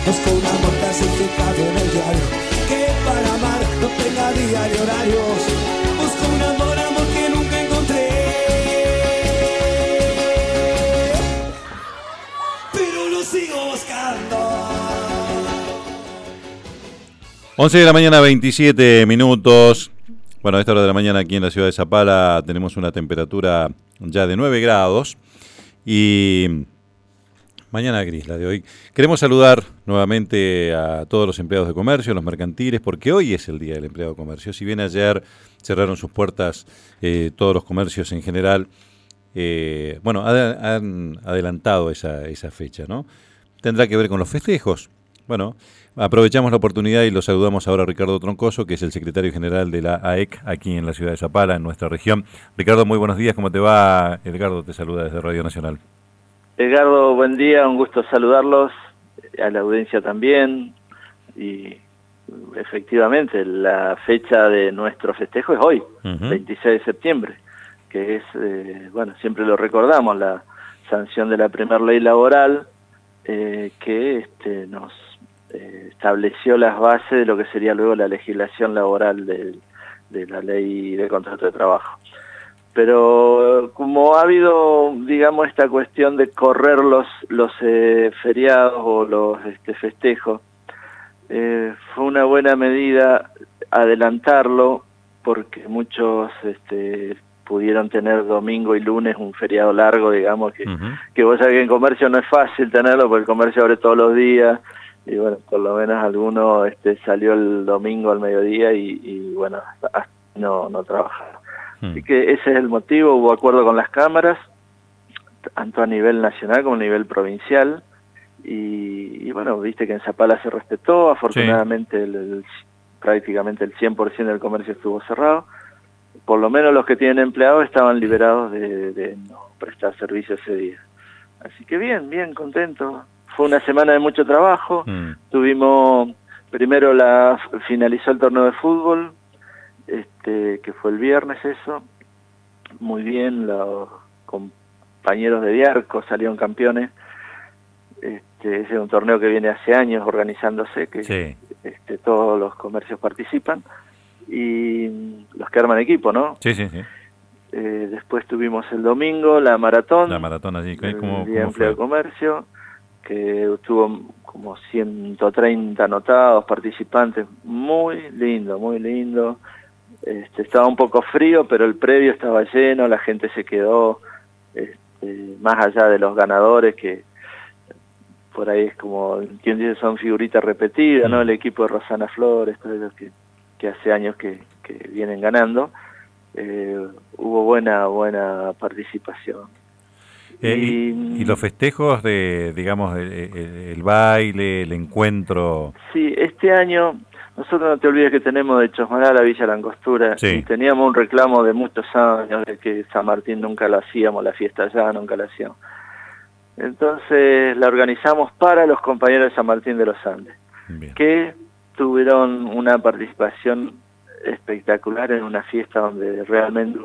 Busco un amor clasificado en el diario, que para amar no tenga día ni horarios. Busco un amor, amor que nunca encontré, pero lo sigo buscando. 11 de la mañana, 27 minutos. Bueno, a esta hora de la mañana aquí en la ciudad de Zapala tenemos una temperatura ya de 9 grados y mañana gris la de hoy. Queremos saludar nuevamente a todos los empleados de comercio, los mercantiles, porque hoy es el Día del Empleado de Comercio. Si bien ayer cerraron sus puertas todos los comercios en general, bueno, han adelantado esa fecha, ¿no? Tendrá que ver con los festejos. Bueno, aprovechamos la oportunidad y lo saludamos ahora a Ricardo Troncoso, que es el secretario general de la AEC aquí en la ciudad de Zapala, en nuestra región. Ricardo, muy buenos días, ¿cómo te va? Edgardo te saluda desde Radio Nacional. Edgardo, buen día, un gusto saludarlos, a la audiencia también, y efectivamente la fecha de nuestro festejo es hoy, 26 de septiembre, que es, bueno, siempre lo recordamos, la sanción de la primera ley laboral que nos estableció las bases de lo que sería luego la legislación laboral de la ley de contrato de trabajo. Pero como ha habido, digamos, esta cuestión de correr los feriados o los festejos, fue una buena medida adelantarlo, porque muchos pudieron tener domingo y lunes un feriado largo, digamos, que vos sabés que en comercio no es fácil tenerlo, porque el comercio abre todos los días, y bueno, por lo menos alguno salió el domingo al mediodía y bueno, hasta no trabajaron. Así que ese es el motivo, hubo acuerdo con las cámaras, tanto a nivel nacional como a nivel provincial, y bueno, viste que en Zapala se respetó, afortunadamente prácticamente el 100% del comercio estuvo cerrado, por lo menos los que tienen empleados estaban liberados de no prestar servicio ese día. Así que bien, contento. Fue una semana de mucho trabajo, tuvimos, primero finalizó el torneo de fútbol, que fue el viernes eso, muy bien, los compañeros de Diarco salieron campeones, ese es un torneo que viene hace años organizándose, que todos los comercios participan, y los que arman equipo, ¿no? Sí. Después tuvimos el domingo la maratón allí, el Día de Empleo de Comercio, que tuvo como 130 anotados, participantes, muy lindo. Estaba un poco frío, pero el predio estaba lleno, la gente se quedó, más allá de los ganadores, que por ahí es como, quien dice, son figuritas repetidas, ¿no? El equipo de Rosana Flores, todos ellos que hace años que vienen ganando, hubo buena participación. Y los festejos de, digamos, el baile, el encuentro. Sí, este año, nosotros no te olvides que tenemos de Chosmalal la Villa Langostura, y teníamos un reclamo de muchos años de que San Martín nunca lo hacíamos, la fiesta allá nunca la hacíamos. Entonces la organizamos para los compañeros de San Martín de los Andes, que tuvieron una participación espectacular en una fiesta donde realmente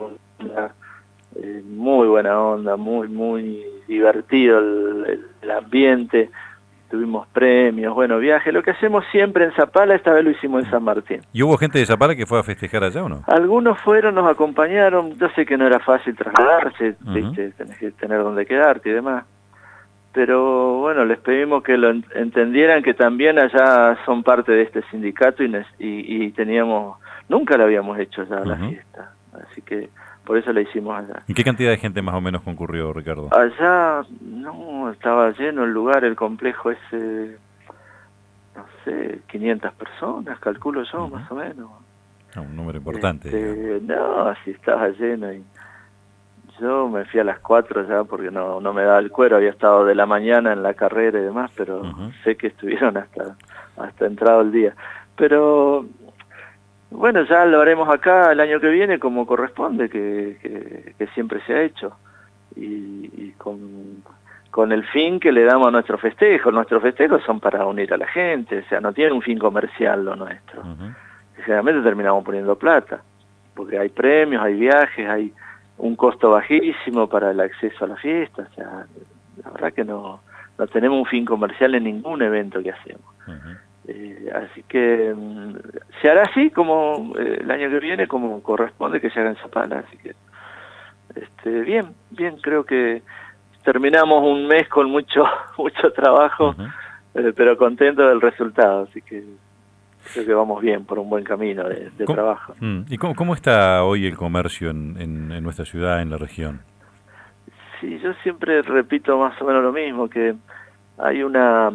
muy buena onda, muy divertido el ambiente, tuvimos premios, bueno, viajes, lo que hacemos siempre en Zapala, esta vez lo hicimos en San Martín. ¿Y hubo gente de Zapala que fue a festejar allá o no? Algunos fueron, nos acompañaron, yo sé que no era fácil trasladarse, ¿viste? Tenés que tener donde quedarte y demás, pero bueno, les pedimos que lo entendieran, que también allá son parte de este sindicato y teníamos, nunca lo habíamos hecho ya la fiesta, así que por eso la hicimos allá. ¿Y qué cantidad de gente más o menos concurrió, Ricardo? Allá, no, estaba lleno el lugar, el complejo ese, no sé, 500 personas, calculo yo, más o menos. Un número importante. No, así estaba lleno, y yo me fui a las 4 ya porque no me daba el cuero, había estado de la mañana en la carrera y demás, pero sé que estuvieron hasta entrado el día. Pero bueno, ya lo haremos acá el año que viene como corresponde, que siempre se ha hecho, y con el fin que le damos a nuestro festejo. Nuestros festejos son para unir a la gente, o sea, no tienen un fin comercial lo nuestro. Generalmente terminamos poniendo plata, porque hay premios, hay viajes, hay un costo bajísimo para el acceso a la fiesta, o sea, la verdad que no tenemos un fin comercial en ningún evento que hacemos. Así que se hará así como el año que viene, como corresponde que se haga en Zapala. Así que bien, creo que terminamos un mes con mucho trabajo, pero contento del resultado, así que creo que vamos bien por un buen camino de trabajo. ¿Y cómo está hoy el comercio en nuestra ciudad, en la región? Sí, yo siempre repito más o menos lo mismo, que hay una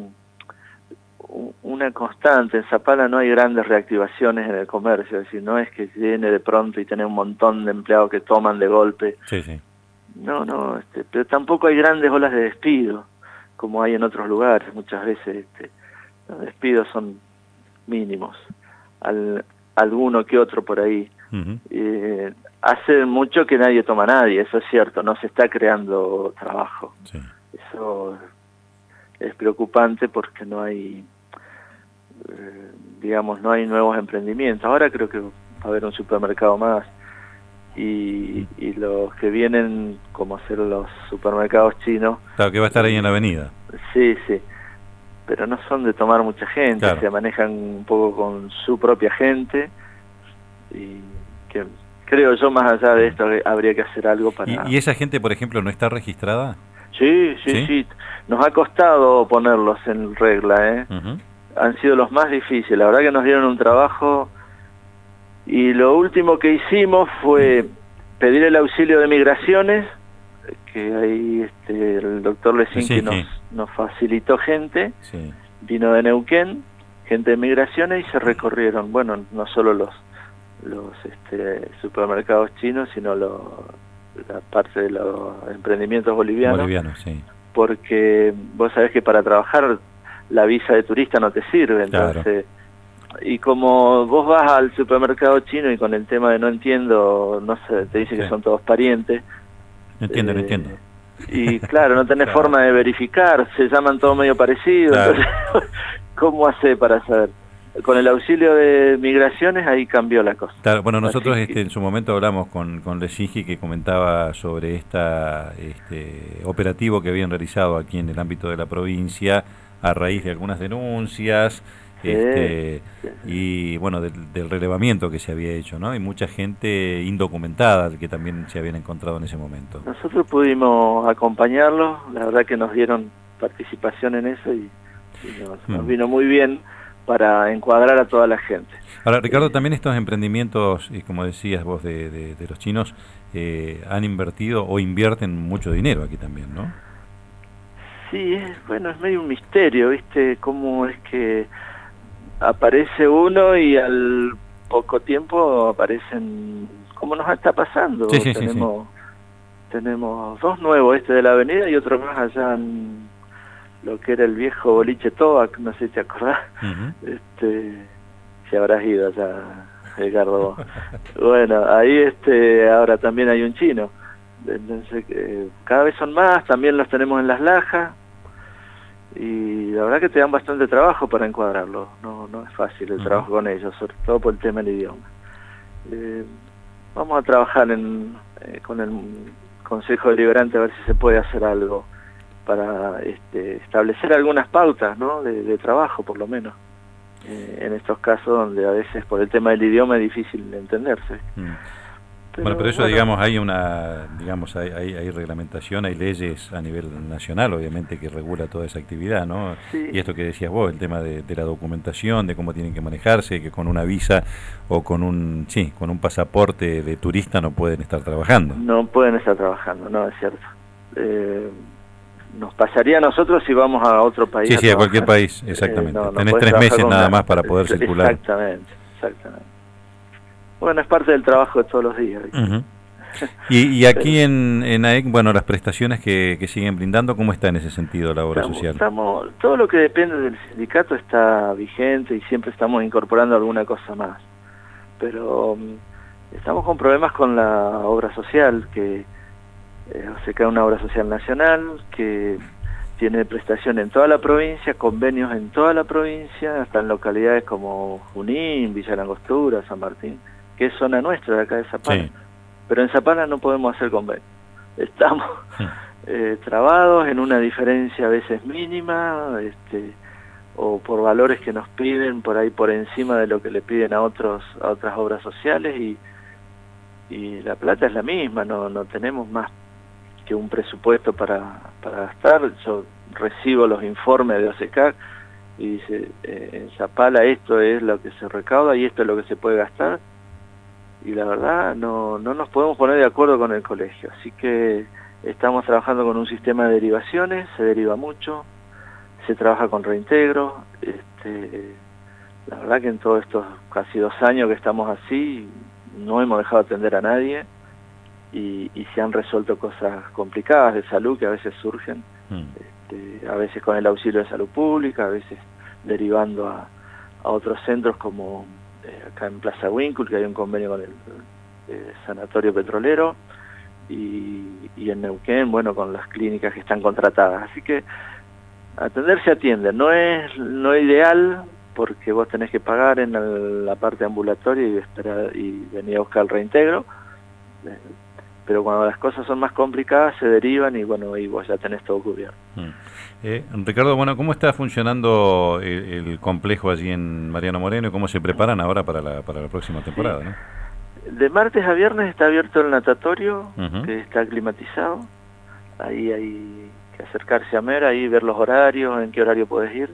constante. En Zapala no hay grandes reactivaciones en el comercio, es decir, no es que viene de pronto y tiene un montón de empleados que toman de golpe. Sí. No, pero tampoco hay grandes olas de despido, como hay en otros lugares. Muchas veces los despidos son mínimos, alguno que otro por ahí. Hace mucho que nadie toma a nadie, eso es cierto, no se está creando trabajo. Sí. Eso es preocupante porque no hay, no hay nuevos emprendimientos. Ahora creo que va a haber un supermercado más y los que vienen, como hacer los supermercados chinos. Claro, que va a estar ahí en la avenida. Sí, pero no son de tomar mucha gente, claro. Se manejan un poco con su propia gente y que creo yo, más allá de esto, que habría que hacer algo para... ¿Y esa gente, por ejemplo, no está registrada? Sí. Nos ha costado ponerlos en regla, Han sido los más difíciles. La verdad que nos dieron un trabajo y lo último que hicimos fue pedir el auxilio de migraciones, que ahí el doctor Lesinski nos facilitó gente, vino de Neuquén, gente de migraciones, y se recorrieron, no solo los supermercados chinos, sino la parte de los emprendimientos bolivianos, porque vos sabés que para trabajar la visa de turista no te sirve, entonces, y como vos vas al supermercado chino y con el tema de no entiendo, no sé, te dicen que son todos parientes. No entiendo. Y claro, no tenés forma de verificar, se llaman todos medio parecidos, entonces, ¿cómo hace para saber? Con el auxilio de migraciones ahí cambió la cosa. Claro, bueno, nosotros en su momento hablamos con Lesinski, que comentaba sobre este operativo que habían realizado aquí en el ámbito de la provincia a raíz de algunas denuncias y bueno, del relevamiento que se había hecho, ¿no? Y mucha gente indocumentada que también se habían encontrado en ese momento. Nosotros pudimos acompañarlos, la verdad que nos dieron participación en eso y nos vino muy bien para encuadrar a toda la gente. Ahora, Ricardo, también estos emprendimientos, y como decías vos, de los chinos, han invertido o invierten mucho dinero aquí también, ¿no? Sí, es medio un misterio, ¿viste? Cómo es que aparece uno y al poco tiempo aparecen, como nos está pasando. Tenemos dos nuevos, de la avenida y otro más allá en lo que era el viejo boliche Tobac, no sé si te acordás. Si habrás ido allá, Ricardo. Bueno, ahí ahora también hay un chino. Entonces, cada vez son más, también los tenemos en Las Lajas. Y la verdad que te dan bastante trabajo para encuadrarlo. No es fácil el trabajo con ellos, sobre todo por el tema del idioma. Vamos a trabajar con el Consejo Deliberante a ver si se puede hacer algo para establecer algunas pautas, ¿no? de trabajo, por lo menos, en estos casos donde a veces por el tema del idioma es difícil entenderse. Pero eso, digamos, hay reglamentación, hay leyes a nivel nacional, obviamente, que regula toda esa actividad, ¿no? Sí. Y esto que decías vos, el tema de la documentación, de cómo tienen que manejarse, que con una visa o con un pasaporte de turista no pueden estar trabajando. No pueden estar trabajando, no, es cierto. Nos pasaría a nosotros si vamos a otro país. Sí, a cualquier país, exactamente. Tenés 3 meses nada más para poder circular. Exactamente. Bueno, es parte del trabajo de todos los días. Y aquí en AEC, bueno, las prestaciones que siguen brindando, ¿cómo está en ese sentido la obra social? Todo lo que depende del sindicato está vigente y siempre estamos incorporando alguna cosa más. Pero estamos con problemas con la obra social, que se cae una obra social nacional, que tiene prestación en toda la provincia, convenios en toda la provincia, hasta en localidades como Junín, Villa Langostura, San Martín, que es zona nuestra de acá de Zapala. Sí. Pero en Zapala no podemos hacer convenio. Estamos trabados en una diferencia a veces mínima, o por valores que nos piden por ahí por encima de lo que le piden a otras obras sociales, y la plata es la misma, no tenemos más que un presupuesto para gastar. Yo recibo los informes de OSECAC y dice, en Zapala esto es lo que se recauda y esto es lo que se puede gastar, y la verdad no nos podemos poner de acuerdo con el colegio, así que estamos trabajando con un sistema de derivaciones, se deriva mucho, se trabaja con reintegro. La verdad que en todos estos casi 2 años que estamos así, no hemos dejado de atender a nadie, y se han resuelto cosas complicadas de salud que a veces surgen, a veces con el auxilio de salud pública, a veces derivando a otros centros como acá en Plaza Winkle, que hay un convenio con el sanatorio petrolero, y en Neuquén, bueno, con las clínicas que están contratadas. Así que atender se atiende, no es ideal, porque vos tenés que pagar en la parte ambulatoria y esperar y venir a buscar el reintegro, pero cuando las cosas son más complicadas se derivan y bueno, y vos ya tenés todo cubierto. Ricardo, bueno, ¿cómo está funcionando el complejo allí en Mariano Moreno y cómo se preparan ahora para la próxima temporada? Sí. ¿No? De martes a viernes está abierto el natatorio, que está climatizado. Ahí hay que acercarse a Mera, ahí ver los horarios, en qué horario podés ir,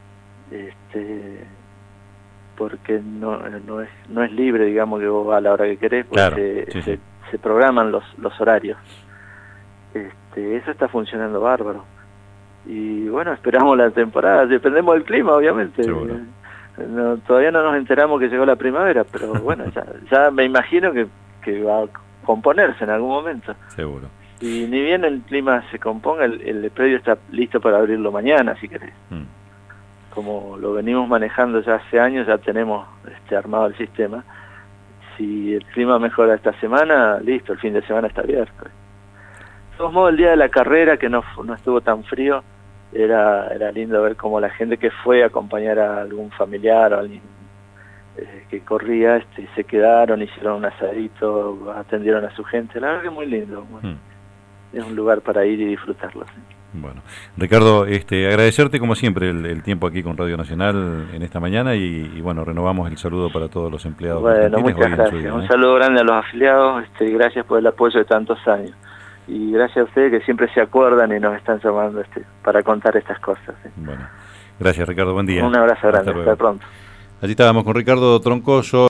porque no es libre, digamos, que vos vas a la hora que querés, porque claro, se programan los horarios. Eso está funcionando bárbaro. Y bueno, esperamos la temporada, dependemos del clima, obviamente. Seguro. Todavía no nos enteramos que llegó la primavera, pero bueno, ya me imagino que va a componerse en algún momento. Seguro. Y ni bien el clima se componga, el predio está listo para abrirlo mañana, si querés. Como lo venimos manejando ya hace años, ya tenemos armado el sistema. Si el clima mejora esta semana, listo, el fin de semana está abierto. De todos modos, el día de la carrera, que no estuvo tan frío, era lindo ver cómo la gente que fue a acompañar a algún familiar o alguien que corría, se quedaron, hicieron un asadito, atendieron a su gente. La verdad que es muy lindo. Bueno, es un lugar para ir y disfrutarlo. ¿Sí? Bueno, Ricardo, agradecerte como siempre el tiempo aquí con Radio Nacional en esta mañana y bueno, renovamos el saludo para todos los empleados. Bueno, muchas gracias. Un saludo grande a los afiliados, gracias por el apoyo de tantos años. Y gracias a ustedes que siempre se acuerdan y nos están llamando para contar estas cosas. ¿Sí? Bueno, gracias Ricardo, buen día. Un abrazo grande, hasta pronto. Allí estábamos con Ricardo Troncoso.